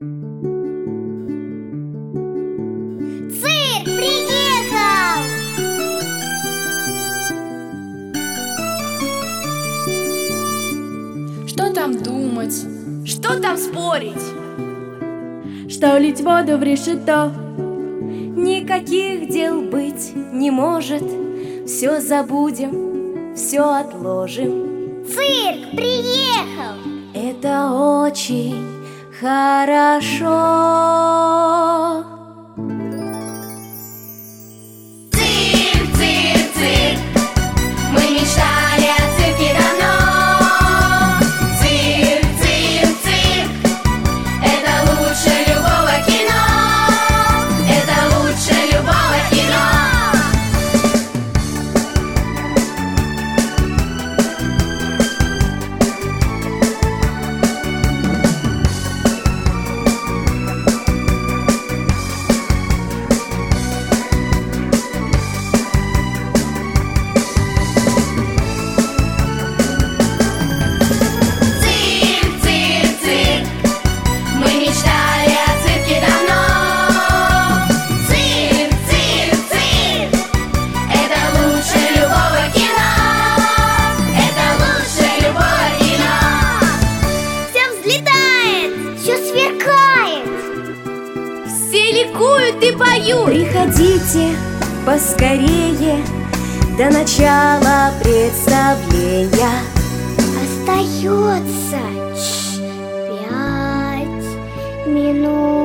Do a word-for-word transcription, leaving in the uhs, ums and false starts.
Цирк приехал! Что там думать? Что там спорить? Что лить воду в решето? Никаких дел быть не может. Все забудем, все отложим. Цирк приехал! Это очень хорошо. Цирк, цирк, цирк. Мы мечтали о цирке давно. Цирк, цирк, цирк. Это лучше любого кино. Это лучше любого кино. Ликуют и поют. Приходите поскорее до начала представления. Остается ч, пять минут.